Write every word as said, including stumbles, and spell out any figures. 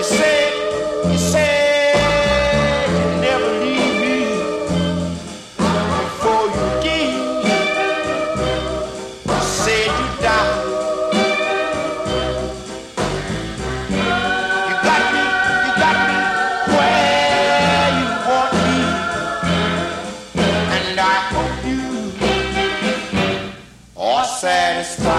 said, you said you'd never leave me before you give. You said you'd die. You got me, you got me where you want me, and I hope you are satisfied.